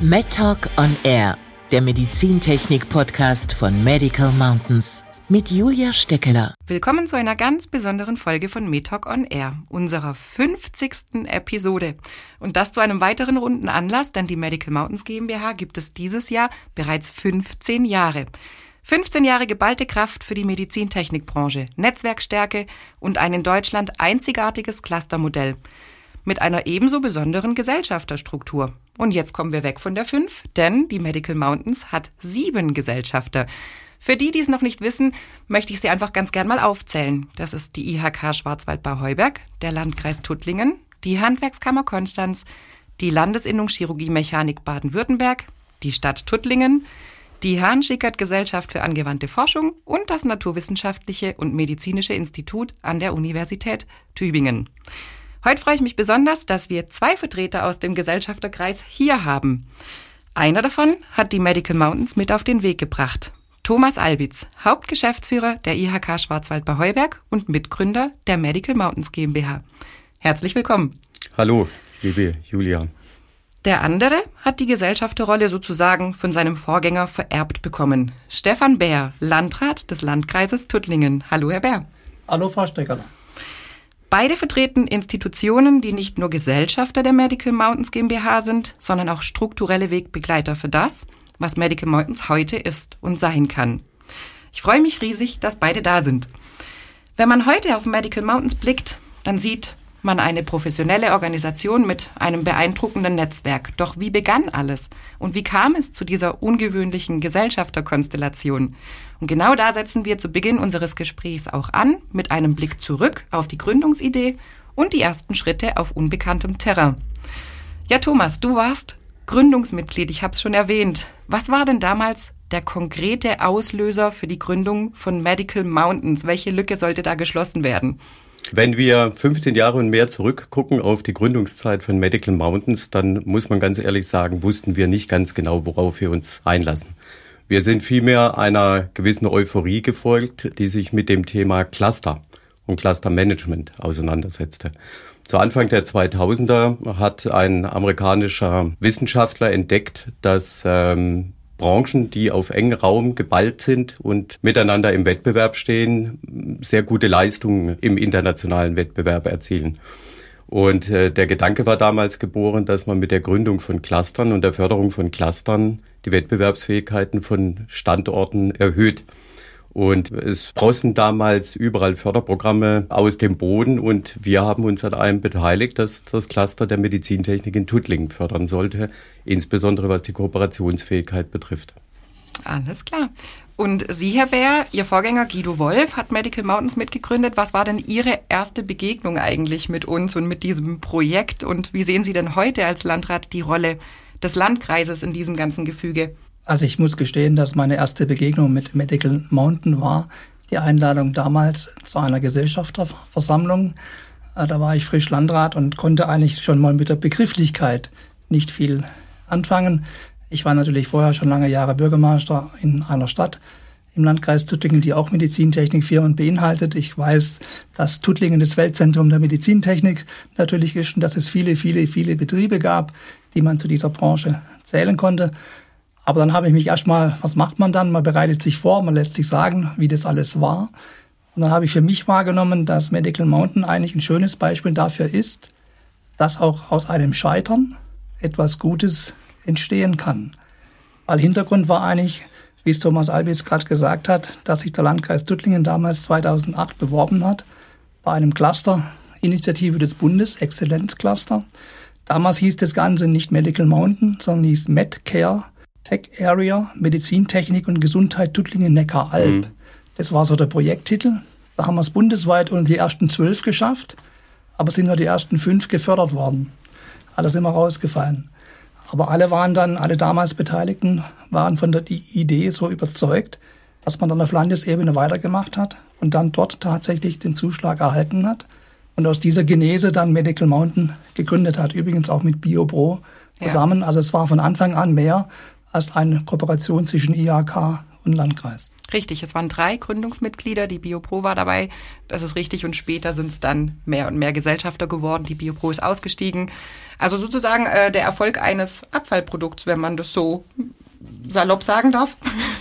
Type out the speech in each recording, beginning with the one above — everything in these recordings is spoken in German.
MedTalk on Air, der Medizintechnik-Podcast von Medical Mountains mit Julia Steckeler. Willkommen zu einer ganz besonderen Folge von MedTalk on Air, unserer 50. Episode. Und das zu einem weiteren runden Anlass, denn die Medical Mountains GmbH gibt es dieses Jahr bereits 15 Jahre. 15 Jahre geballte Kraft für die Medizintechnikbranche, Netzwerkstärke und ein in Deutschland einzigartiges Clustermodell mit einer ebenso besonderen Gesellschafterstruktur. Und jetzt kommen wir weg von der 5, denn die Medical Mountains hat 7 Gesellschafter. Für die es noch nicht wissen, möchte ich sie einfach ganz gern mal aufzählen. Das ist die IHK Schwarzwald-Baar-Heuberg, der Landkreis Tuttlingen, die Handwerkskammer Konstanz, die Landesinnungschirurgie Mechanik Baden-Württemberg, die Stadt Tuttlingen, die Hahn-Schickert-Gesellschaft für angewandte Forschung und das Naturwissenschaftliche und Medizinische Institut an der Universität Tübingen. Heute freue ich mich besonders, dass wir 2 Vertreter aus dem Gesellschafterkreis hier haben. Einer davon hat die Medical Mountains mit auf den Weg gebracht. Thomas Albitz, Hauptgeschäftsführer der IHK Schwarzwald-Baar-Heuberg und Mitgründer der Medical Mountains GmbH. Herzlich willkommen. Hallo, liebe Julia. Der andere hat die Gesellschafterrolle sozusagen von seinem Vorgänger vererbt bekommen. Stefan Bär, Landrat des Landkreises Tuttlingen. Hallo, Herr Bär. Hallo, Frau Steckeler. Beide vertreten Institutionen, die nicht nur Gesellschafter der Medical Mountains GmbH sind, sondern auch strukturelle Wegbegleiter für das, was Medical Mountains heute ist und sein kann. Ich freue mich riesig, dass beide da sind. Wenn man heute auf Medical Mountains blickt, dann sieht man eine professionelle Organisation mit einem beeindruckenden Netzwerk. Doch wie begann alles? Und wie kam es zu dieser ungewöhnlichen Gesellschafterkonstellation? Und genau da setzen wir zu Beginn unseres Gesprächs auch an, mit einem Blick zurück auf die Gründungsidee und die ersten Schritte auf unbekanntem Terrain. Ja, Thomas, du warst Gründungsmitglied, ich habe es schon erwähnt. Was war denn damals der konkrete Auslöser für die Gründung von Medical Mountains? Welche Lücke sollte da geschlossen werden? Wenn wir 15 Jahre und mehr zurückgucken auf die Gründungszeit von Medical Mountains, dann muss man ganz ehrlich sagen, wussten wir nicht ganz genau, worauf wir uns einlassen. Wir sind vielmehr einer gewissen Euphorie gefolgt, die sich mit dem Thema Cluster und Clustermanagement auseinandersetzte. Zu Anfang der 2000er hat ein amerikanischer Wissenschaftler entdeckt, dass Branchen, die auf engem Raum geballt sind und miteinander im Wettbewerb stehen, sehr gute Leistungen im internationalen Wettbewerb erzielen. Und der Gedanke war damals geboren, dass man mit der Gründung von Clustern und der Förderung von Clustern die Wettbewerbsfähigkeiten von Standorten erhöht. Und es sprossen damals überall Förderprogramme aus dem Boden und wir haben uns an einem beteiligt, dass das Cluster der Medizintechnik in Tuttlingen fördern sollte, insbesondere was die Kooperationsfähigkeit betrifft. Alles klar. Und Sie, Herr Bär, Ihr Vorgänger Guido Wolf hat Medical Mountains mitgegründet. Was war denn Ihre erste Begegnung eigentlich mit uns und mit diesem Projekt? Und wie sehen Sie denn heute als Landrat die Rolle des Landkreises in diesem ganzen Gefüge? Also ich muss gestehen, dass meine erste Begegnung mit Medical Mountain war die Einladung damals zu einer Gesellschafterversammlung. Da war ich frisch Landrat und konnte eigentlich schon mal mit der Begrifflichkeit nicht viel anfangen. Ich war natürlich vorher schon lange Jahre Bürgermeister in einer Stadt im Landkreis Tuttlingen, die auch Medizintechnikfirmen beinhaltet. Ich weiß, dass Tuttlingen das Weltzentrum der Medizintechnik natürlich ist und dass es viele Betriebe gab, die man zu dieser Branche zählen konnte. Aber dann habe ich mich erstmal, was macht man dann? Man bereitet sich vor, man lässt sich sagen, wie das alles war. Und dann habe ich für mich wahrgenommen, dass Medical Mountain eigentlich ein schönes Beispiel dafür ist, dass auch aus einem Scheitern etwas Gutes entstehen kann. Weil Hintergrund war eigentlich, wie es Thomas Albitz gerade gesagt hat, dass sich der Landkreis Tuttlingen damals 2008 beworben hat bei einem Cluster, Initiative des Bundes, Exzellenzcluster. Damals hieß das Ganze nicht Medical Mountain, sondern hieß Medcare Tech Area, Medizintechnik und Gesundheit Tuttlingen-Neckar-Alb. Das war so der Projekttitel. Da haben wir es bundesweit unter die ersten 12 geschafft, aber sind nur die ersten 5 gefördert worden. Alles immer rausgefallen. Aber alle damals Beteiligten waren von der Idee so überzeugt, dass man dann auf Landesebene weitergemacht hat und dann dort tatsächlich den Zuschlag erhalten hat und aus dieser Genese dann Medical Mountain gegründet hat. Übrigens auch mit BioPro zusammen. Ja. Also es war von Anfang an mehr als eine Kooperation zwischen IHK und Landkreis. Richtig, es waren 3 Gründungsmitglieder, die BioPro war dabei, das ist richtig, und später sind es dann mehr und mehr Gesellschafter geworden, die BioPro ist ausgestiegen. Also sozusagen der Erfolg eines Abfallprodukts, wenn man das so salopp sagen darf.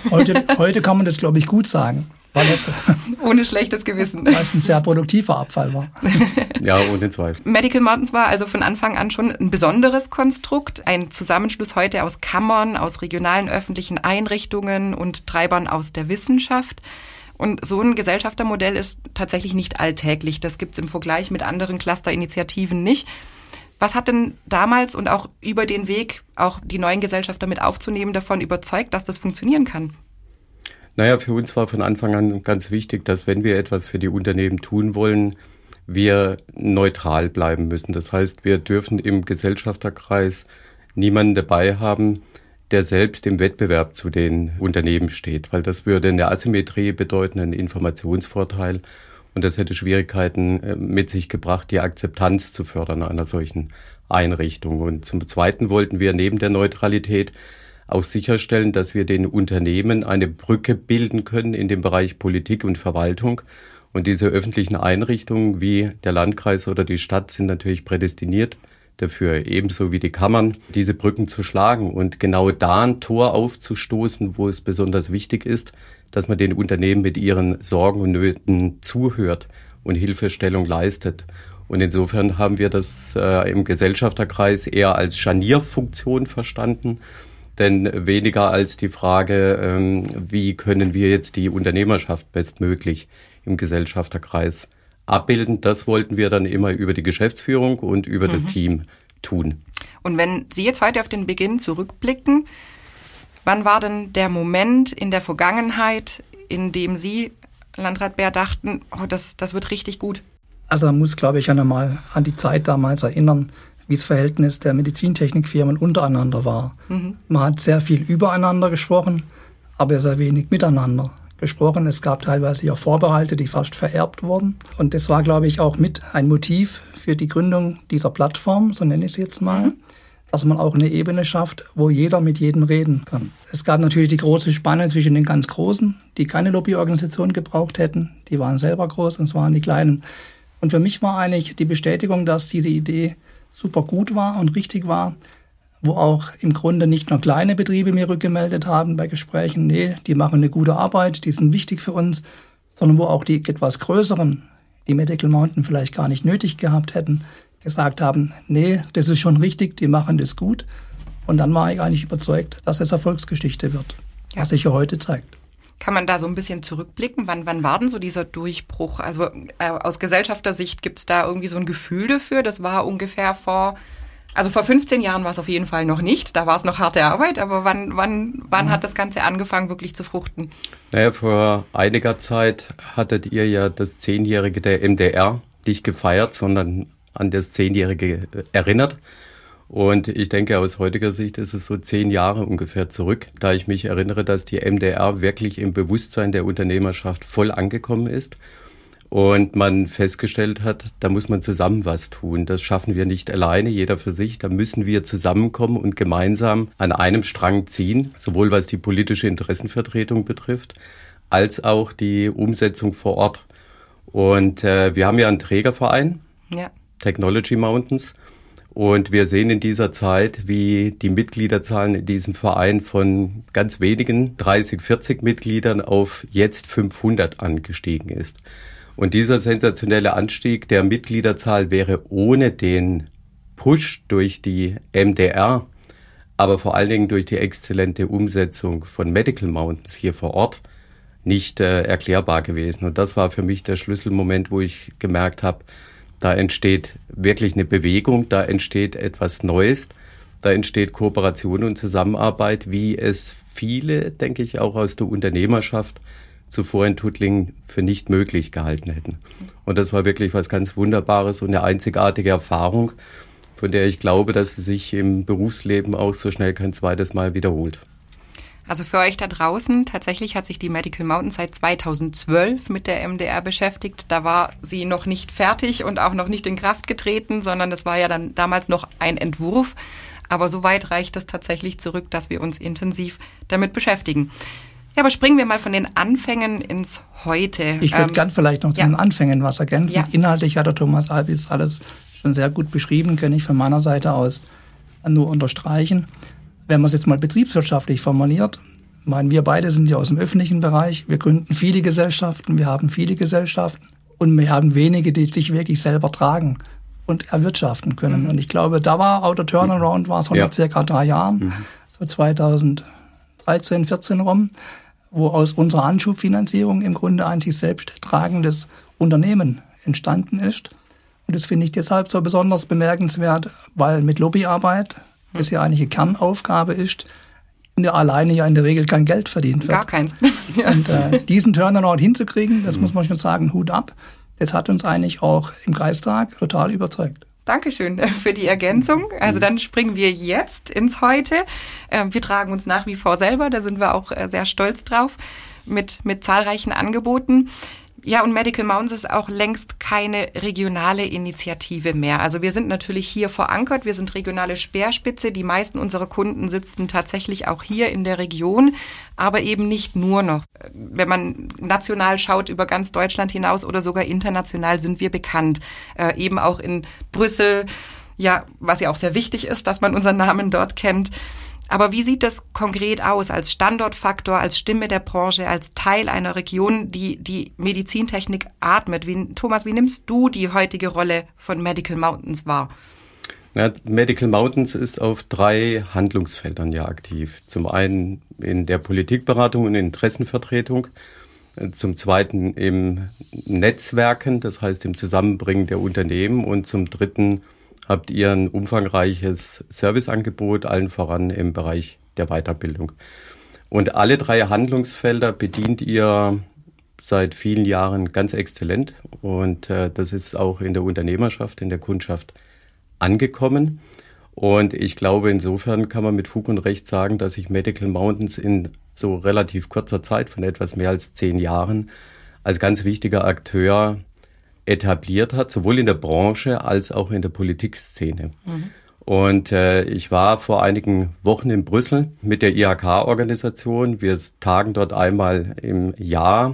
Heute kann man das, glaube ich, gut sagen. Weil das ohne schlechtes Gewissen. Weil es ein sehr produktiver Abfall war. Ja, ohne Zweifel. Medical Mountains war also von Anfang an schon ein besonderes Konstrukt, ein Zusammenschluss heute aus Kammern, aus regionalen öffentlichen Einrichtungen und Treibern aus der Wissenschaft. Und so ein Gesellschaftermodell ist tatsächlich nicht alltäglich. Das gibt's im Vergleich mit anderen Clusterinitiativen nicht. Was hat denn damals und auch über den Weg, auch die neuen Gesellschafter mit aufzunehmen, davon überzeugt, dass das funktionieren kann? Naja, für uns war von Anfang an ganz wichtig, dass wenn wir etwas für die Unternehmen tun wollen, wir neutral bleiben müssen. Das heißt, wir dürfen im Gesellschafterkreis niemanden dabei haben, der selbst im Wettbewerb zu den Unternehmen steht, weil das würde eine Asymmetrie bedeuten, einen Informationsvorteil, und das hätte Schwierigkeiten mit sich gebracht, die Akzeptanz zu fördern einer solchen Einrichtung. Und zum Zweiten wollten wir neben der Neutralität auch sicherstellen, dass wir den Unternehmen eine Brücke bilden können in dem Bereich Politik und Verwaltung. Und diese öffentlichen Einrichtungen wie der Landkreis oder die Stadt sind natürlich prädestiniert dafür, ebenso wie die Kammern, diese Brücken zu schlagen und genau da ein Tor aufzustoßen, wo es besonders wichtig ist, dass man den Unternehmen mit ihren Sorgen und Nöten zuhört und Hilfestellung leistet. Und insofern haben wir das im Gesellschafterkreis eher als Scharnierfunktion verstanden, denn weniger als die Frage, wie können wir jetzt die Unternehmerschaft bestmöglich im Gesellschafterkreis abbilden. Das wollten wir dann immer über die Geschäftsführung und über das Team tun. Und wenn Sie jetzt heute auf den Beginn zurückblicken, wann war denn der Moment in der Vergangenheit, in dem Sie, Landrat Bär, dachten, oh, das wird richtig gut? Also man muss, glaube ich, ja nochmal an die Zeit damals erinnern, wie das Verhältnis der Medizintechnikfirmen untereinander war. Man hat sehr viel übereinander gesprochen, aber sehr wenig miteinander gesprochen. Es gab teilweise auch Vorbehalte, die fast vererbt wurden. Und das war, glaube ich, auch mit ein Motiv für die Gründung dieser Plattform, so nenne ich es jetzt mal, dass man auch eine Ebene schafft, wo jeder mit jedem reden kann. Es gab natürlich die große Spanne zwischen den ganz Großen, die keine Lobbyorganisation gebraucht hätten. Die waren selber groß, und es waren die Kleinen. Und für mich war eigentlich die Bestätigung, dass diese Idee super gut war und richtig war, wo auch im Grunde nicht nur kleine Betriebe mir rückgemeldet haben bei Gesprächen, nee, die machen eine gute Arbeit, die sind wichtig für uns, sondern wo auch die etwas größeren, die Medical Mountain vielleicht gar nicht nötig gehabt hätten, gesagt haben, nee, das ist schon richtig, die machen das gut. Und dann war ich eigentlich überzeugt, dass es Erfolgsgeschichte wird, was sich ja heute zeigt. Kann man da so ein bisschen zurückblicken? Wann war denn so dieser Durchbruch? Also aus Gesellschaftersicht gibt es da irgendwie so ein Gefühl dafür? Das war ungefähr vor 15 Jahren war es auf jeden Fall noch nicht. Da war es noch harte Arbeit. Aber wann hat das Ganze angefangen, wirklich zu fruchten? Naja, vor einiger Zeit hattet ihr ja das 10-Jährige der MDR nicht gefeiert, sondern an das 10-Jährige erinnert. Und ich denke, aus heutiger Sicht ist es so 10 Jahre ungefähr zurück, da ich mich erinnere, dass die MDR wirklich im Bewusstsein der Unternehmerschaft voll angekommen ist und man festgestellt hat, da muss man zusammen was tun. Das schaffen wir nicht alleine, jeder für sich. Da müssen wir zusammenkommen und gemeinsam an einem Strang ziehen, sowohl was die politische Interessenvertretung betrifft, als auch die Umsetzung vor Ort. Und wir haben ja einen Trägerverein, Technology Mountains. Und wir sehen in dieser Zeit, wie die Mitgliederzahlen in diesem Verein von ganz wenigen 30, 40 Mitgliedern auf jetzt 500 angestiegen ist. Und dieser sensationelle Anstieg der Mitgliederzahl wäre ohne den Push durch die MDR, aber vor allen Dingen durch die exzellente Umsetzung von Medical Mountains hier vor Ort nicht erklärbar gewesen. Und das war für mich der Schlüsselmoment, wo ich gemerkt habe, da entsteht wirklich eine Bewegung, da entsteht etwas Neues, da entsteht Kooperation und Zusammenarbeit, wie es viele, denke ich, auch aus der Unternehmerschaft zuvor in Tuttlingen für nicht möglich gehalten hätten. Und das war wirklich was ganz Wunderbares und eine einzigartige Erfahrung, von der ich glaube, dass sie sich im Berufsleben auch so schnell kein zweites Mal wiederholt. Also für euch da draußen, tatsächlich hat sich die Medical Mountains seit 2012 mit der MDR beschäftigt. Da war sie noch nicht fertig und auch noch nicht in Kraft getreten, sondern das war ja dann damals noch ein Entwurf. Aber so weit reicht es tatsächlich zurück, dass wir uns intensiv damit beschäftigen. Ja, aber springen wir mal von den Anfängen ins Heute. Ich würde gern vielleicht noch zu den Anfängen was ergänzen. Ja. Inhaltlich hat der Thomas Albitz alles schon sehr gut beschrieben, kann ich von meiner Seite aus nur unterstreichen. Wenn man es jetzt mal betriebswirtschaftlich formuliert, meinen wir beide sind ja aus dem öffentlichen Bereich, wir gründen viele Gesellschaften, wir haben viele Gesellschaften und wir haben wenige, die sich wirklich selber tragen und erwirtschaften können. Und ich glaube, da war Outer Turnaround, war es vor circa 3 Jahren, so 2013, 14 rum, wo aus unserer Anschubfinanzierung im Grunde ein sich selbst tragendes Unternehmen entstanden ist. Und das finde ich deshalb so besonders bemerkenswert, weil mit Lobbyarbeit, das ja eigentlich eine Kernaufgabe ist, alleine ja in der Regel kein Geld verdient wird. Gar keins. Und diesen Turnaround hinzukriegen, das muss man schon sagen, Hut ab. Das hat uns eigentlich auch im Kreistag total überzeugt. Dankeschön für die Ergänzung. Also dann springen wir jetzt ins Heute. Wir tragen uns nach wie vor selber, da sind wir auch sehr stolz drauf, mit zahlreichen Angeboten. Ja, und Medical Mountains ist auch längst keine regionale Initiative mehr. Also wir sind natürlich hier verankert, wir sind regionale Speerspitze. Die meisten unserer Kunden sitzen tatsächlich auch hier in der Region, aber eben nicht nur noch. Wenn man national schaut über ganz Deutschland hinaus oder sogar international sind wir bekannt. Eben auch in Brüssel, ja, was ja auch sehr wichtig ist, dass man unseren Namen dort kennt. Aber wie sieht das konkret aus als Standortfaktor, als Stimme der Branche, als Teil einer Region, die Medizintechnik atmet? Thomas, wie nimmst du die heutige Rolle von Medical Mountains wahr? Ja, Medical Mountains ist auf 3 Handlungsfeldern ja aktiv. Zum einen in der Politikberatung und Interessenvertretung, zum zweiten im Netzwerken, das heißt im Zusammenbringen der Unternehmen und zum dritten habt ihr ein umfangreiches Serviceangebot, allen voran im Bereich der Weiterbildung. Und alle 3 Handlungsfelder bedient ihr seit vielen Jahren ganz exzellent. Und das ist auch in der Unternehmerschaft, in der Kundschaft angekommen. Und ich glaube, insofern kann man mit Fug und Recht sagen, dass sich Medical Mountains in so relativ kurzer Zeit von etwas mehr als 10 Jahren als ganz wichtiger Akteur etabliert hat, sowohl in der Branche als auch in der Politikszene. Und ich war vor einigen Wochen in Brüssel mit der IHK-Organisation. Wir tagen dort einmal im Jahr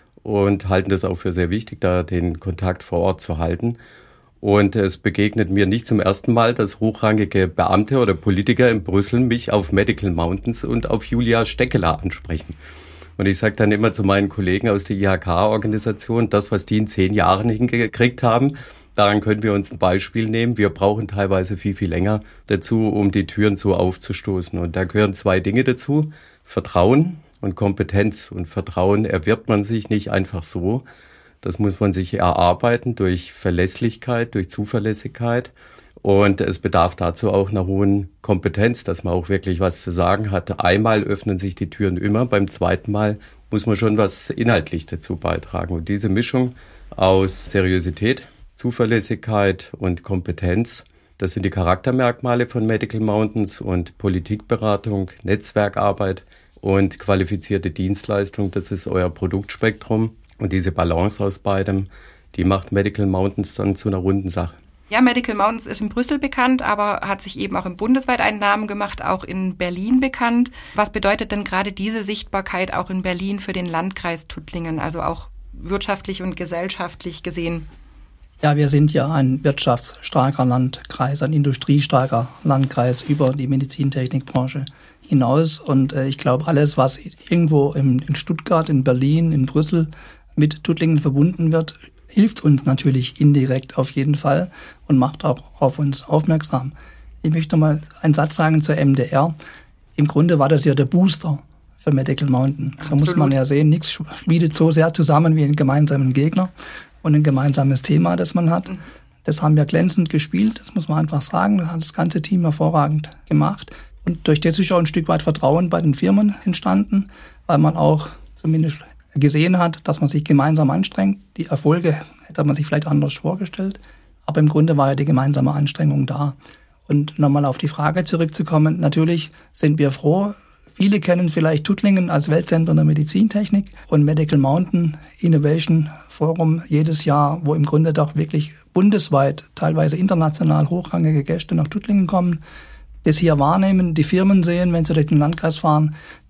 und halten das auch für sehr wichtig, da den Kontakt vor Ort zu halten. Und es begegnet mir nicht zum ersten Mal, dass hochrangige Beamte oder Politiker in Brüssel mich auf Medical Mountains und auf Julia Steckeler ansprechen. Und ich sage dann immer zu meinen Kollegen aus der IHK-Organisation, das, was die in 10 Jahren hingekriegt haben, daran können wir uns ein Beispiel nehmen. Wir brauchen teilweise viel, viel länger dazu, um die Türen so aufzustoßen. Und da gehören 2 Dinge dazu: Vertrauen und Kompetenz. Und Vertrauen erwirbt man sich nicht einfach so. Das muss man sich erarbeiten durch Verlässlichkeit, durch Zuverlässigkeit. Und es bedarf dazu auch einer hohen Kompetenz, dass man auch wirklich was zu sagen hat. Einmal öffnen sich die Türen immer, beim zweiten Mal muss man schon was inhaltlich dazu beitragen. Und diese Mischung aus Seriosität, Zuverlässigkeit und Kompetenz, das sind die Charaktermerkmale von Medical Mountains. Und Politikberatung, Netzwerkarbeit und qualifizierte Dienstleistung, das ist euer Produktspektrum. Und diese Balance aus beidem, die macht Medical Mountains dann zu einer runden Sache. Ja, Medical Mountains ist in Brüssel bekannt, aber hat sich eben auch bundesweit einen Namen gemacht, auch in Berlin bekannt. Was bedeutet denn gerade diese Sichtbarkeit auch in Berlin für den Landkreis Tuttlingen, also auch wirtschaftlich und gesellschaftlich gesehen? Ja, wir sind ja ein wirtschaftsstarker Landkreis, ein industriestarker Landkreis über die Medizintechnikbranche hinaus. Und ich glaube, alles, was irgendwo in Stuttgart, in Berlin, in Brüssel mit Tuttlingen verbunden wird, hilft uns natürlich indirekt auf jeden Fall und macht auch auf uns aufmerksam. Ich möchte mal einen Satz sagen zur MDR. Im Grunde war das ja der Booster für Medical Mountain. So muss man ja sehen, nichts schmiedet so sehr zusammen wie einen gemeinsamen Gegner und ein gemeinsames Thema, das man hat. Das haben wir glänzend gespielt, das muss man einfach sagen. Das hat das ganze Team hervorragend gemacht. Und durch das ist auch ein Stück weit Vertrauen bei den Firmen entstanden, weil man auch zumindest gesehen hat, dass man sich gemeinsam anstrengt. Die Erfolge hätte man sich vielleicht anders vorgestellt. Aber im Grunde war ja die gemeinsame Anstrengung da. Und nochmal auf die Frage zurückzukommen, natürlich sind wir froh. Viele kennen vielleicht Tuttlingen als Weltzentrum der Medizintechnik und Medical Mountain Innovation Forum jedes Jahr, wo im Grunde doch wirklich bundesweit, teilweise international hochrangige Gäste nach Tuttlingen kommen, das hier wahrnehmen, die Firmen sehen, wenn sie durch den Landkreis fahren,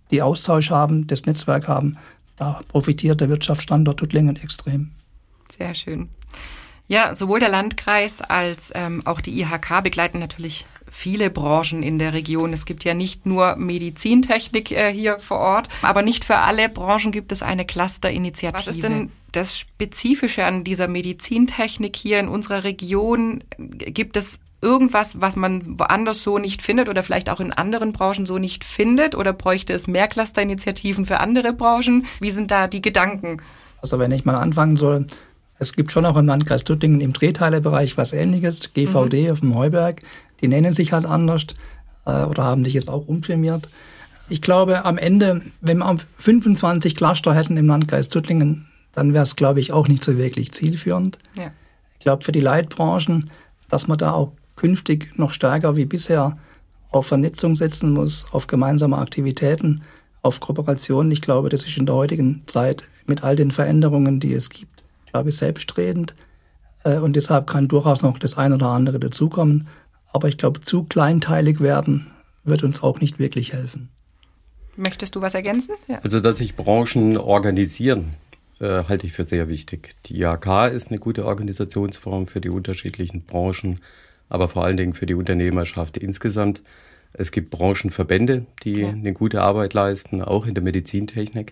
die Austausch haben, das Netzwerk haben, da profitiert der Wirtschaftsstandort Tuttlingen extrem. Sehr schön. Ja, sowohl der Landkreis als auch die IHK begleiten natürlich viele Branchen in der Region. Es gibt ja nicht nur Medizintechnik hier vor Ort, aber nicht für alle Branchen gibt es eine Clusterinitiative. Was ist denn das Spezifische an dieser Medizintechnik hier in unserer Region? Gibt es irgendwas, was man woanders so nicht findet oder vielleicht auch in anderen Branchen so nicht findet? Oder bräuchte es mehr Clusterinitiativen für andere Branchen? Wie sind da die Gedanken? Also wenn ich mal anfangen soll, es gibt schon auch im Landkreis Tuttlingen im Drehteilebereich was Ähnliches, GVD auf dem Heuberg. Die nennen sich halt anders oder haben sich jetzt auch umfirmiert. Ich glaube, am Ende, wenn wir 25 Cluster hätten im Landkreis Tuttlingen, dann wäre es, glaube ich, auch nicht so wirklich zielführend. Ja. Ich glaube, für die Leitbranchen, dass man da auch künftig noch stärker wie bisher auf Vernetzung setzen muss, auf gemeinsame Aktivitäten, auf Kooperationen. Ich glaube, das ist in der heutigen Zeit mit all den Veränderungen, die es gibt, glaube ich, selbstredend. Und deshalb kann durchaus noch das ein oder andere dazukommen. Aber ich glaube, zu kleinteilig werden wird uns auch nicht wirklich helfen. Möchtest du was ergänzen? Ja. Also, dass sich Branchen organisieren, halte ich für sehr wichtig. Die IHK ist eine gute Organisationsform für die unterschiedlichen Branchen, aber vor allen Dingen für die Unternehmerschaft insgesamt. Es gibt Branchenverbände, die eine gute Arbeit leisten, auch in der Medizintechnik.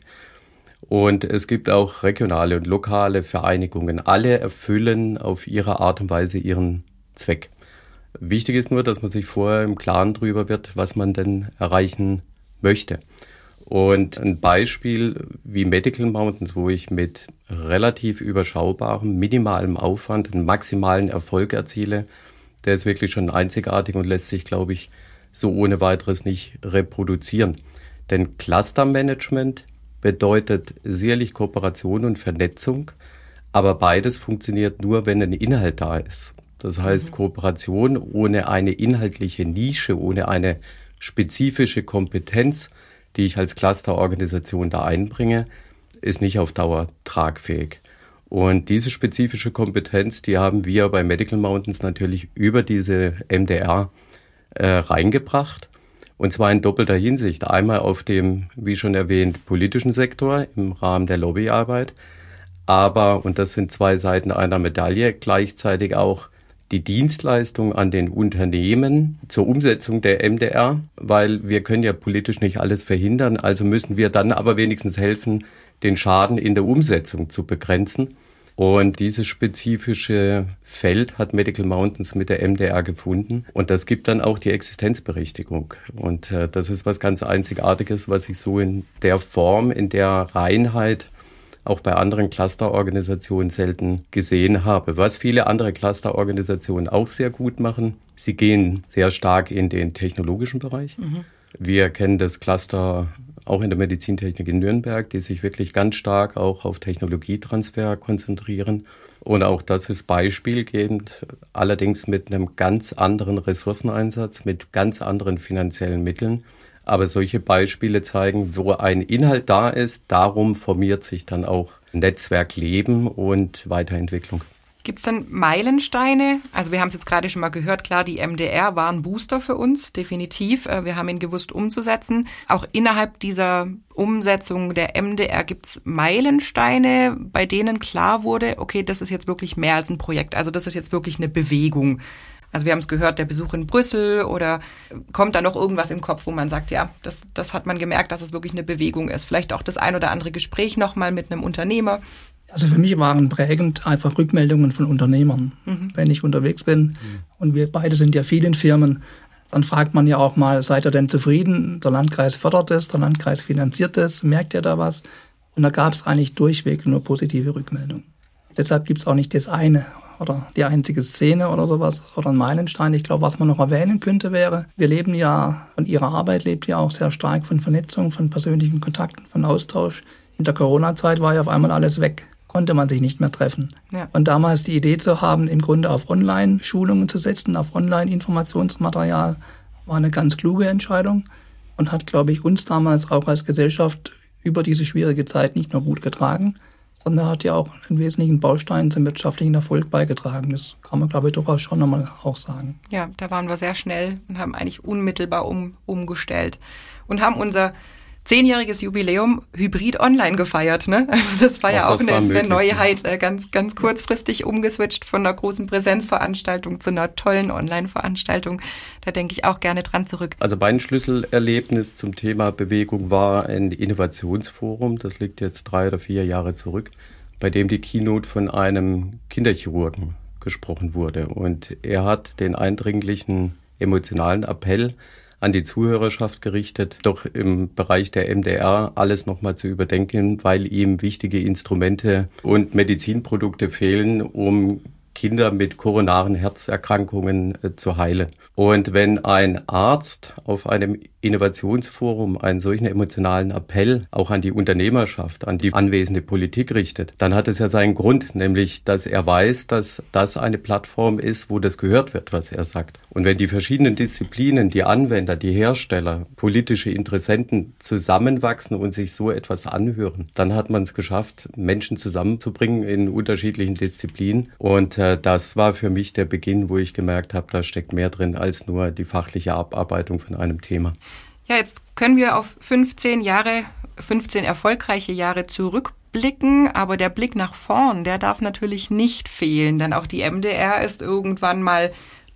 Und es gibt auch regionale und lokale Vereinigungen. Alle erfüllen auf ihre Art und Weise ihren Zweck. Wichtig ist nur, dass man sich vorher im Klaren darüber wird, was man denn erreichen möchte. Und ein Beispiel wie Medical Mountains, wo ich mit relativ überschaubarem, minimalem Aufwand einen maximalen Erfolg erziele, der ist wirklich schon einzigartig und lässt sich, glaube ich, so ohne weiteres nicht reproduzieren. Denn Clustermanagement bedeutet sicherlich Kooperation und Vernetzung, aber beides funktioniert nur, wenn ein Inhalt da ist. Das heißt, Kooperation ohne eine inhaltliche Nische, ohne eine spezifische Kompetenz, die ich als Clusterorganisation da einbringe, ist nicht auf Dauer tragfähig. Und diese spezifische Kompetenz, die haben wir bei Medical Mountains natürlich über diese MDR reingebracht. Und zwar in doppelter Hinsicht. Einmal auf dem, wie schon erwähnt, politischen Sektor im Rahmen der Lobbyarbeit. Aber, und das sind zwei Seiten einer Medaille, gleichzeitig auch die Dienstleistung an den Unternehmen zur Umsetzung der MDR, weil wir können ja politisch nicht alles verhindern. Also müssen wir dann aber wenigstens helfen, den Schaden in der Umsetzung zu begrenzen. Und dieses spezifische Feld hat Medical Mountains mit der MDR gefunden. Und das gibt dann auch die Existenzberechtigung. Und das ist was ganz Einzigartiges, was ich so in der Form, in der Reinheit auch bei anderen Clusterorganisationen selten gesehen habe. Was viele andere Clusterorganisationen auch sehr gut machen, sie gehen sehr stark in den technologischen Bereich. Wir kennen das Cluster auch in der Medizintechnik in Nürnberg, die sich wirklich ganz stark auch auf Technologietransfer konzentrieren. Und auch das ist beispielgebend, allerdings mit einem ganz anderen Ressourceneinsatz, mit ganz anderen finanziellen Mitteln. Aber solche Beispiele zeigen, wo ein Inhalt da ist, darum formiert sich dann auch Netzwerkleben und Weiterentwicklung. Gibt es denn Meilensteine? Also wir haben es jetzt gerade schon mal gehört, klar, die MDR war ein Booster für uns, definitiv. Wir haben ihn gewusst umzusetzen. Auch innerhalb dieser Umsetzung der MDR gibt es Meilensteine, bei denen klar wurde, okay, das ist jetzt wirklich mehr als ein Projekt. Also das ist jetzt wirklich eine Bewegung. Also wir haben es gehört, der Besuch in Brüssel, oder kommt da noch irgendwas im Kopf, wo man sagt, ja, das hat man gemerkt, dass es wirklich eine Bewegung ist. Vielleicht auch das ein oder andere Gespräch nochmal mit einem Unternehmer. Also für mich waren prägend einfach Rückmeldungen von Unternehmern. Wenn ich unterwegs bin und wir beide sind ja viel in Firmen, dann fragt man ja auch mal, seid ihr denn zufrieden? Der Landkreis fördert es, der Landkreis finanziert es, merkt ihr da was? Und da gab es eigentlich durchweg nur positive Rückmeldungen. Deshalb gibt es auch nicht das eine oder die einzige Szene oder sowas oder ein Meilenstein. Ich glaube, was man noch erwähnen könnte wäre, wir leben ja, und Ihre Arbeit lebt ja auch sehr stark von Vernetzung, von persönlichen Kontakten, von Austausch. In der Corona-Zeit war ja auf einmal alles weg. Konnte man sich nicht mehr treffen. Ja. Und damals die Idee zu haben, im Grunde auf Online-Schulungen zu setzen, auf Online-Informationsmaterial, war eine ganz kluge Entscheidung und hat, glaube ich, uns damals auch als Gesellschaft über diese schwierige Zeit nicht nur gut getragen, sondern hat ja auch einen wesentlichen Baustein zum wirtschaftlichen Erfolg beigetragen. Das kann man, glaube ich, durchaus schon nochmal auch sagen. Ja, da waren wir sehr schnell und haben eigentlich unmittelbar umgestellt und haben unser 10-jähriges Jubiläum hybrid online gefeiert, ne? Also das war ja auch eine Neuheit, ganz kurzfristig umgeswitcht von einer großen Präsenzveranstaltung zu einer tollen Online-Veranstaltung. Da denke ich auch gerne dran zurück. Also mein Schlüsselerlebnis zum Thema Bewegung war ein Innovationsforum, das liegt jetzt 3 oder 4 Jahre zurück, bei dem die Keynote von einem Kinderchirurgen gesprochen wurde. Und er hat den eindringlichen emotionalen Appell an die Zuhörerschaft gerichtet, doch im Bereich der MDR alles nochmal zu überdenken, weil ihm wichtige Instrumente und Medizinprodukte fehlen, um Kinder mit koronaren Herzerkrankungen zu heilen. Und wenn ein Arzt auf einem Innovationsforum einen solchen emotionalen Appell auch an die Unternehmerschaft, an die anwesende Politik richtet, dann hat es ja seinen Grund, nämlich, dass er weiß, dass das eine Plattform ist, wo das gehört wird, was er sagt. Und wenn die verschiedenen Disziplinen, die Anwender, die Hersteller, politische Interessenten zusammenwachsen und sich so etwas anhören, dann hat man es geschafft, Menschen zusammenzubringen in unterschiedlichen Disziplinen. Und das war für mich der Beginn, wo ich gemerkt habe, da steckt mehr drin als nur die fachliche Abarbeitung von einem Thema. Ja, jetzt können wir auf 15 erfolgreiche Jahre zurückblicken, aber der Blick nach vorn, der darf natürlich nicht fehlen, denn auch die MDR ist irgendwann mal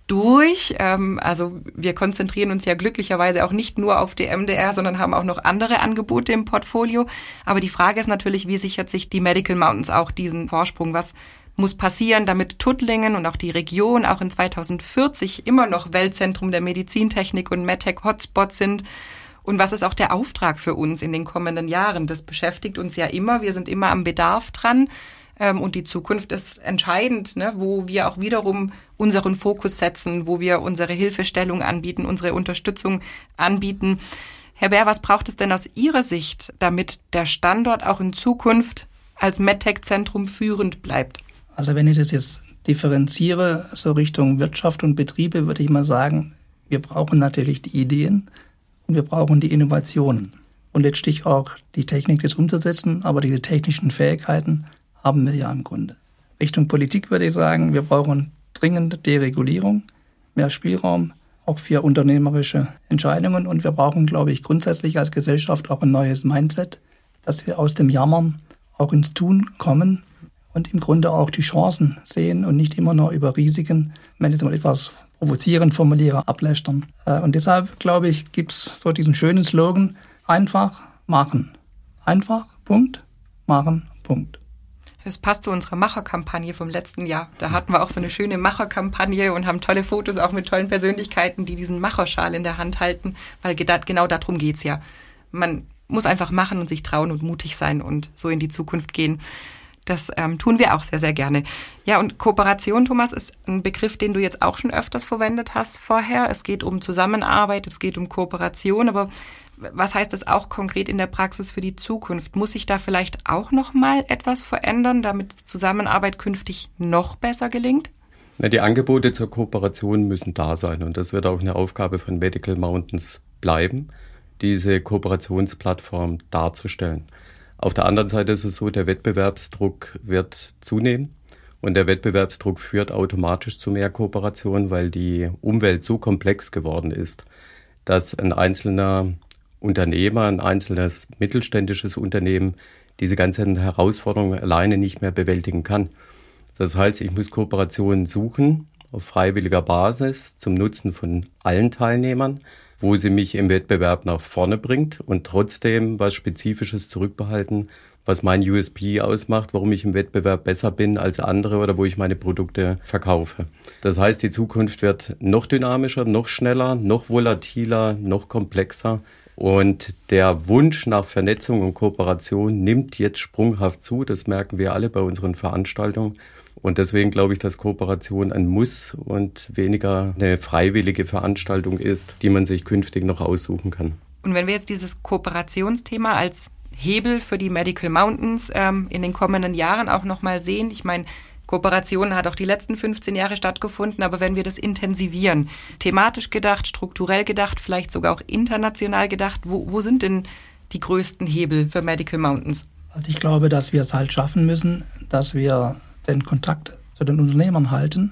durch. Also wir konzentrieren uns ja glücklicherweise auch nicht nur auf die MDR, sondern haben auch noch andere Angebote im Portfolio. Aber die Frage ist natürlich, wie sichert sich die Medical Mountains auch diesen Vorsprung? Was muss passieren, damit Tuttlingen und auch die Region auch in 2040 immer noch Weltzentrum der Medizintechnik und MedTech-Hotspot sind? Und was ist auch der Auftrag für uns in den kommenden Jahren? Das beschäftigt uns ja immer. Wir sind immer am Bedarf dran. Und die Zukunft ist entscheidend, ne? Wo wir auch wiederum unseren Fokus setzen, wo wir unsere Hilfestellung anbieten, unsere Unterstützung anbieten. Herr Bär, was braucht es denn aus Ihrer Sicht, damit der Standort auch in Zukunft als MedTech-Zentrum führend bleibt? Also wenn ich das jetzt differenziere, so Richtung Wirtschaft und Betriebe, würde ich mal sagen, wir brauchen natürlich die Ideen und wir brauchen die Innovationen. Und letztlich auch die Technik, das umzusetzen, aber diese technischen Fähigkeiten haben wir ja im Grunde. Richtung Politik würde ich sagen, wir brauchen dringend Deregulierung, mehr Spielraum, auch für unternehmerische Entscheidungen. Und wir brauchen, glaube ich, grundsätzlich als Gesellschaft auch ein neues Mindset, dass wir aus dem Jammern auch ins Tun kommen und im Grunde auch die Chancen sehen und nicht immer nur über Risiken, wenn ich mal etwas provozierend formuliere, ablästern. Und deshalb, glaube ich, gibt es so diesen schönen Slogan, einfach machen. Einfach, Punkt, machen, Punkt. Das passt zu unserer Macherkampagne vom letzten Jahr. Da hatten wir auch so eine schöne Macherkampagne und haben tolle Fotos auch mit tollen Persönlichkeiten, die diesen Macherschal in der Hand halten, weil genau darum geht's ja. Man muss einfach machen und sich trauen und mutig sein und so in die Zukunft gehen. Das tun wir auch sehr, sehr gerne. Ja, und Kooperation, Thomas, ist ein Begriff, den du jetzt auch schon öfters verwendet hast vorher. Es geht um Zusammenarbeit, es geht um Kooperation, aber was heißt das auch konkret in der Praxis für die Zukunft? Muss sich da vielleicht auch noch mal etwas verändern, damit Zusammenarbeit künftig noch besser gelingt? Na, die Angebote zur Kooperation müssen da sein und das wird auch eine Aufgabe von Medical Mountains bleiben, diese Kooperationsplattform darzustellen. Auf der anderen Seite ist es so, der Wettbewerbsdruck wird zunehmen und der Wettbewerbsdruck führt automatisch zu mehr Kooperation, weil die Umwelt so komplex geworden ist, dass ein einzelner Unternehmer, ein einzelnes mittelständisches Unternehmen diese ganzen Herausforderungen alleine nicht mehr bewältigen kann. Das heißt, ich muss Kooperationen suchen auf freiwilliger Basis zum Nutzen von allen Teilnehmern, wo sie mich im Wettbewerb nach vorne bringt und trotzdem was Spezifisches zurückbehalten, was mein USP ausmacht, warum ich im Wettbewerb besser bin als andere oder wo ich meine Produkte verkaufe. Das heißt, die Zukunft wird noch dynamischer, noch schneller, noch volatiler, noch komplexer. Und der Wunsch nach Vernetzung und Kooperation nimmt jetzt sprunghaft zu. Das merken wir alle bei unseren Veranstaltungen. Und deswegen glaube ich, dass Kooperation ein Muss und weniger eine freiwillige Veranstaltung ist, die man sich künftig noch aussuchen kann. Und wenn wir jetzt dieses Kooperationsthema als Hebel für die Medical Mountains in den kommenden Jahren auch nochmal sehen, ich meine, Kooperation hat auch die letzten 15 Jahre stattgefunden, aber wenn wir das intensivieren, thematisch gedacht, strukturell gedacht, vielleicht sogar auch international gedacht, wo sind denn die größten Hebel für Medical Mountains? Also ich glaube, dass wir es halt schaffen müssen, dass wir den Kontakt zu den Unternehmern halten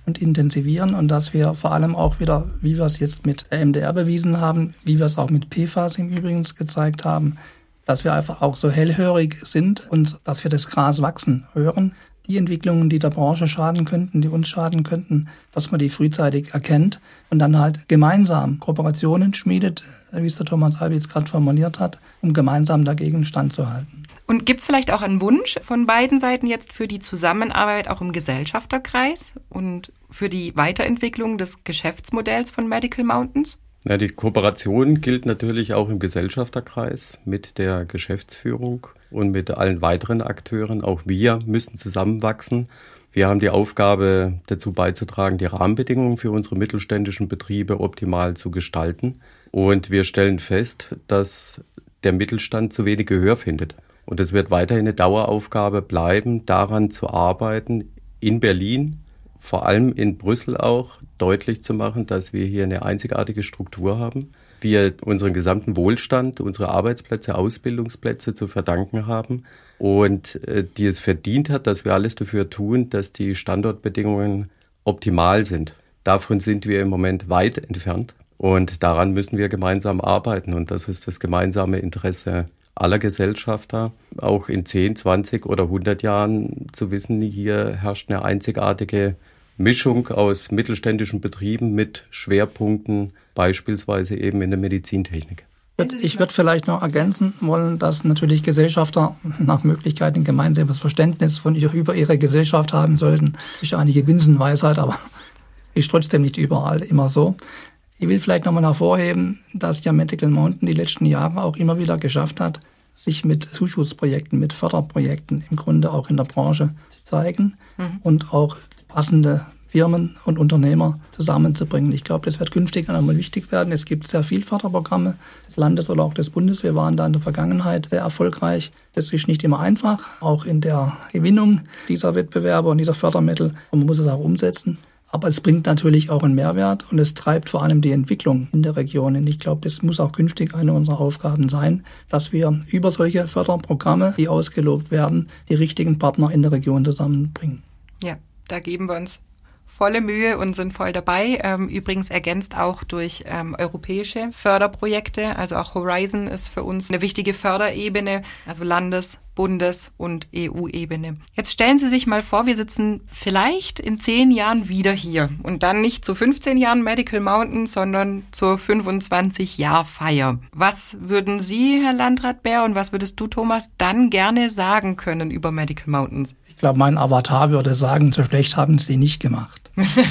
und intensivieren und dass wir vor allem auch wieder, wie wir es jetzt mit MDR bewiesen haben, wie wir es auch mit PFAS im Übrigen gezeigt haben, dass wir einfach auch so hellhörig sind und dass wir das Gras wachsen hören. Die Entwicklungen, die der Branche schaden könnten, die uns schaden könnten, dass man die frühzeitig erkennt und dann halt gemeinsam Kooperationen schmiedet, wie es der Thomas Albitz gerade formuliert hat, um gemeinsam dagegen standzuhalten. Und gibt es vielleicht auch einen Wunsch von beiden Seiten jetzt für die Zusammenarbeit auch im Gesellschafterkreis und für die Weiterentwicklung des Geschäftsmodells von Medical Mountains? Ja, die Kooperation gilt natürlich auch im Gesellschafterkreis mit der Geschäftsführung und mit allen weiteren Akteuren. Auch wir müssen zusammenwachsen. Wir haben die Aufgabe, dazu beizutragen, die Rahmenbedingungen für unsere mittelständischen Betriebe optimal zu gestalten. Und wir stellen fest, dass der Mittelstand zu wenig Gehör findet. Und es wird weiterhin eine Daueraufgabe bleiben, daran zu arbeiten, in Berlin, vor allem in Brüssel auch, deutlich zu machen, dass wir hier eine einzigartige Struktur haben. Wir unseren gesamten Wohlstand, unsere Arbeitsplätze, Ausbildungsplätze zu verdanken haben und die es verdient hat, dass wir alles dafür tun, dass die Standortbedingungen optimal sind. Davon sind wir im Moment weit entfernt und daran müssen wir gemeinsam arbeiten und das ist das gemeinsame Interesse aller Gesellschafter, auch in 10, 20 oder 100 Jahren zu wissen, hier herrscht eine einzigartige Mischung aus mittelständischen Betrieben mit Schwerpunkten, beispielsweise eben in der Medizintechnik. Ich würde vielleicht noch ergänzen wollen, dass natürlich Gesellschafter nach Möglichkeit ein gemeinsames Verständnis über ihre Gesellschaft haben sollten. Das ist einige Binsenweisheit, aber ist trotzdem nicht überall immer so. Ich will vielleicht nochmal hervorheben, dass ja Medical Mountain die letzten Jahre auch immer wieder geschafft hat, sich mit Zuschussprojekten, mit Förderprojekten im Grunde auch in der Branche zu zeigen und auch passende Firmen und Unternehmer zusammenzubringen. Ich glaube, das wird künftig einmal wichtig werden. Es gibt sehr viele Förderprogramme des Landes oder auch des Bundes. Wir waren da in der Vergangenheit sehr erfolgreich. Das ist nicht immer einfach, auch in der Gewinnung dieser Wettbewerbe und dieser Fördermittel. Und man muss es auch umsetzen. Aber es bringt natürlich auch einen Mehrwert und es treibt vor allem die Entwicklung in der Region. Und ich glaube, das muss auch künftig eine unserer Aufgaben sein, dass wir über solche Förderprogramme, die ausgelobt werden, die richtigen Partner in der Region zusammenbringen. Ja, da geben wir uns volle Mühe und sind voll dabei. Übrigens ergänzt auch durch europäische Förderprojekte. Also auch Horizon ist für uns eine wichtige Förderebene, also Landes-, Bundes- und EU-Ebene. Jetzt stellen Sie sich mal vor, wir sitzen vielleicht in 10 Jahren wieder hier. Und dann nicht zu 15 Jahren Medical Mountains, sondern zur 25-Jahr-Feier. Was würden Sie, Herr Landrat Bär, und was würdest du, Thomas, dann gerne sagen können über Medical Mountains? Ich glaube, mein Avatar würde sagen, so schlecht haben Sie nicht gemacht.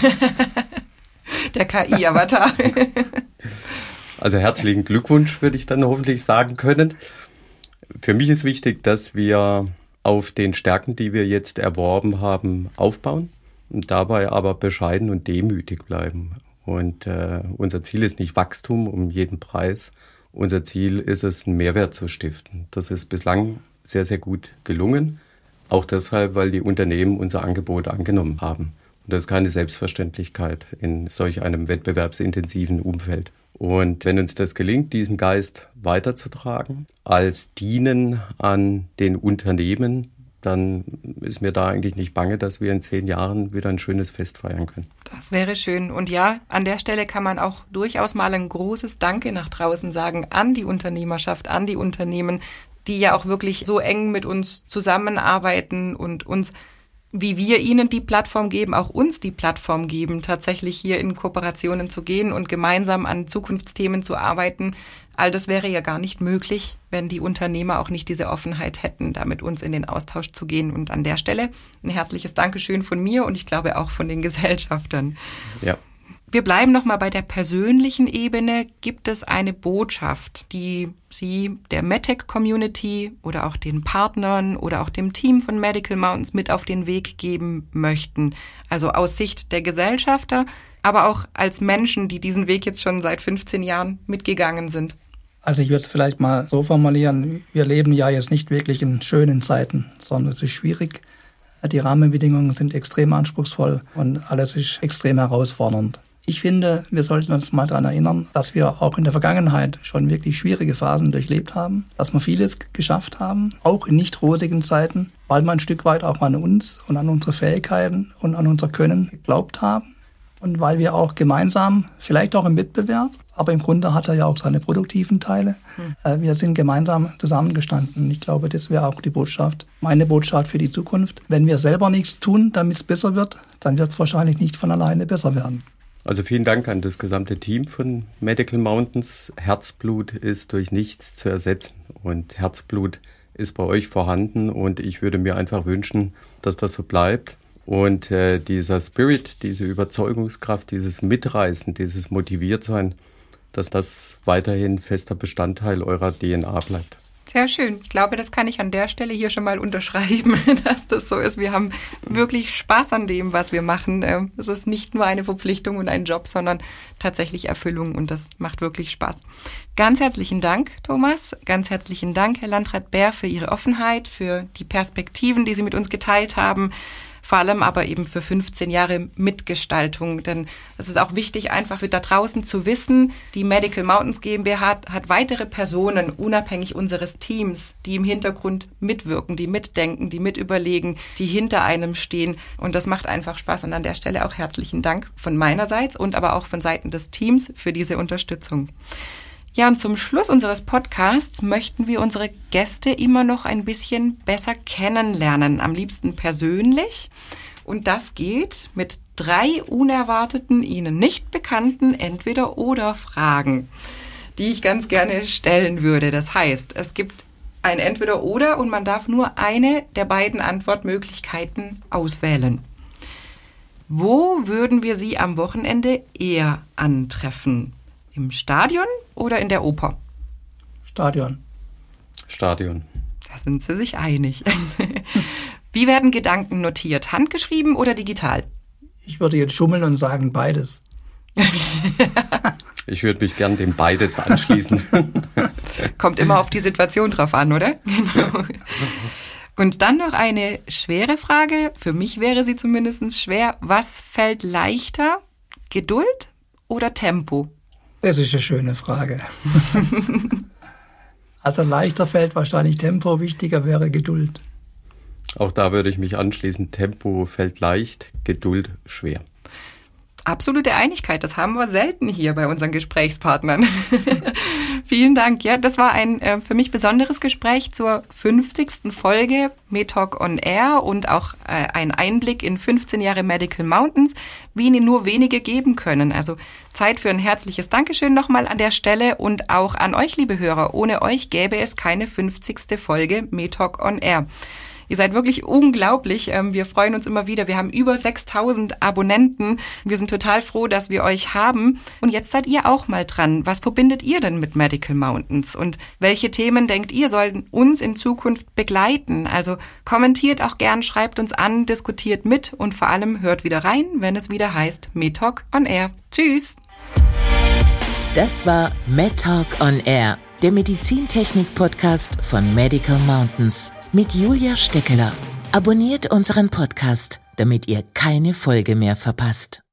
Der KI-Avatar. Also herzlichen Glückwunsch, würde ich dann hoffentlich sagen können. Für mich ist wichtig, dass wir auf den Stärken, die wir jetzt erworben haben, aufbauen und dabei aber bescheiden und demütig bleiben. Und unser Ziel ist nicht Wachstum um jeden Preis. Unser Ziel ist es, einen Mehrwert zu stiften. Das ist bislang sehr, sehr gut gelungen. Auch deshalb, weil die Unternehmen unser Angebot angenommen haben. Und das ist keine Selbstverständlichkeit in solch einem wettbewerbsintensiven Umfeld. Und wenn uns das gelingt, diesen Geist weiterzutragen, als Dienen an den Unternehmen, dann ist mir da eigentlich nicht bange, dass wir in 10 Jahren wieder ein schönes Fest feiern können. Das wäre schön. Und ja, an der Stelle kann man auch durchaus mal ein großes Danke nach draußen sagen an die Unternehmerschaft, an die Unternehmen, die ja auch wirklich so eng mit uns zusammenarbeiten und uns, wie wir ihnen die Plattform geben, auch uns die Plattform geben, tatsächlich hier in Kooperationen zu gehen und gemeinsam an Zukunftsthemen zu arbeiten. All das wäre ja gar nicht möglich, wenn die Unternehmer auch nicht diese Offenheit hätten, da mit uns in den Austausch zu gehen. Und an der Stelle ein herzliches Dankeschön von mir und ich glaube auch von den Gesellschaftern. Ja. Wir bleiben nochmal bei der persönlichen Ebene. Gibt es eine Botschaft, die Sie der MedTech-Community oder auch den Partnern oder auch dem Team von Medical Mountains mit auf den Weg geben möchten? Also aus Sicht der Gesellschafter, aber auch als Menschen, die diesen Weg jetzt schon seit 15 Jahren mitgegangen sind. Also ich würde es vielleicht mal so formulieren, wir leben ja jetzt nicht wirklich in schönen Zeiten, sondern es ist schwierig. Die Rahmenbedingungen sind extrem anspruchsvoll und alles ist extrem herausfordernd. Ich finde, wir sollten uns mal daran erinnern, dass wir auch in der Vergangenheit schon wirklich schwierige Phasen durchlebt haben, dass wir vieles geschafft haben, auch in nicht rosigen Zeiten, weil wir ein Stück weit auch an uns und an unsere Fähigkeiten und an unser Können geglaubt haben und weil wir auch gemeinsam, vielleicht auch im Wettbewerb, aber im Grunde hat er ja auch seine produktiven Teile, wir sind gemeinsam zusammengestanden. Ich glaube, das wäre auch die Botschaft, meine Botschaft für die Zukunft. Wenn wir selber nichts tun, damit es besser wird, dann wird es wahrscheinlich nicht von alleine besser werden. Also vielen Dank an das gesamte Team von Medical Mountains. Herzblut ist durch nichts zu ersetzen und Herzblut ist bei euch vorhanden und ich würde mir einfach wünschen, dass das so bleibt und dieser Spirit, diese Überzeugungskraft, dieses Mitreißen, dieses Motiviertsein, dass das weiterhin fester Bestandteil eurer DNA bleibt. Sehr schön. Ich glaube, das kann ich an der Stelle hier schon mal unterschreiben, dass das so ist. Wir haben wirklich Spaß an dem, was wir machen. Es ist nicht nur eine Verpflichtung und ein Job, sondern tatsächlich Erfüllung und das macht wirklich Spaß. Ganz herzlichen Dank, Thomas. Ganz herzlichen Dank, Herr Landrat Bär, für Ihre Offenheit, für die Perspektiven, die Sie mit uns geteilt haben. Vor allem aber eben für 15 Jahre Mitgestaltung, denn es ist auch wichtig, einfach da draußen zu wissen, die Medical Mountains GmbH hat weitere Personen, unabhängig unseres Teams, die im Hintergrund mitwirken, die mitdenken, die mitüberlegen, die hinter einem stehen und das macht einfach Spaß und an der Stelle auch herzlichen Dank von meinerseits und aber auch von Seiten des Teams für diese Unterstützung. Ja, und zum Schluss unseres Podcasts möchten wir unsere Gäste immer noch ein bisschen besser kennenlernen, am liebsten persönlich. Und das geht mit 3 unerwarteten, Ihnen nicht bekannten Entweder-Oder-Fragen, die ich ganz gerne stellen würde. Das heißt, es gibt ein Entweder-Oder und man darf nur eine der beiden Antwortmöglichkeiten auswählen. Wo würden wir Sie am Wochenende eher antreffen? Im Stadion oder in der Oper? Stadion. Stadion. Da sind Sie sich einig. Wie werden Gedanken notiert? Handgeschrieben oder digital? Ich würde jetzt schummeln und sagen beides. Ich würde mich gern dem beides anschließen. Kommt immer auf die Situation drauf an, oder? Genau. Und dann noch eine schwere Frage. Für mich wäre sie zumindest schwer. Was fällt leichter? Geduld oder Tempo? Das ist eine schöne Frage. Also leichter fällt wahrscheinlich Tempo, wichtiger wäre Geduld. Auch da würde ich mich anschließen. Tempo fällt leicht, Geduld schwer. Absolute Einigkeit, das haben wir selten hier bei unseren Gesprächspartnern. Vielen Dank. Ja, das war ein für mich besonderes Gespräch zur 50. Folge MedTalk on Air und auch ein Einblick in 15 Jahre Medical Mountains, wie Ihnen nur wenige geben können. Also Zeit für ein herzliches Dankeschön nochmal an der Stelle und auch an euch, liebe Hörer. Ohne euch gäbe es keine 50. Folge MedTalk on Air. Ihr seid wirklich unglaublich. Wir freuen uns immer wieder. Wir haben über 6.000 Abonnenten. Wir sind total froh, dass wir euch haben. Und jetzt seid ihr auch mal dran. Was verbindet ihr denn mit Medical Mountains? Und welche Themen denkt ihr, sollten uns in Zukunft begleiten? Also kommentiert auch gern, schreibt uns an, diskutiert mit und vor allem hört wieder rein, wenn es wieder heißt MedTalk on Air. Tschüss! Das war MedTalk on Air, der Medizintechnik-Podcast von Medical Mountains. Mit Julia Steckeler. Abonniert unseren Podcast, damit ihr keine Folge mehr verpasst.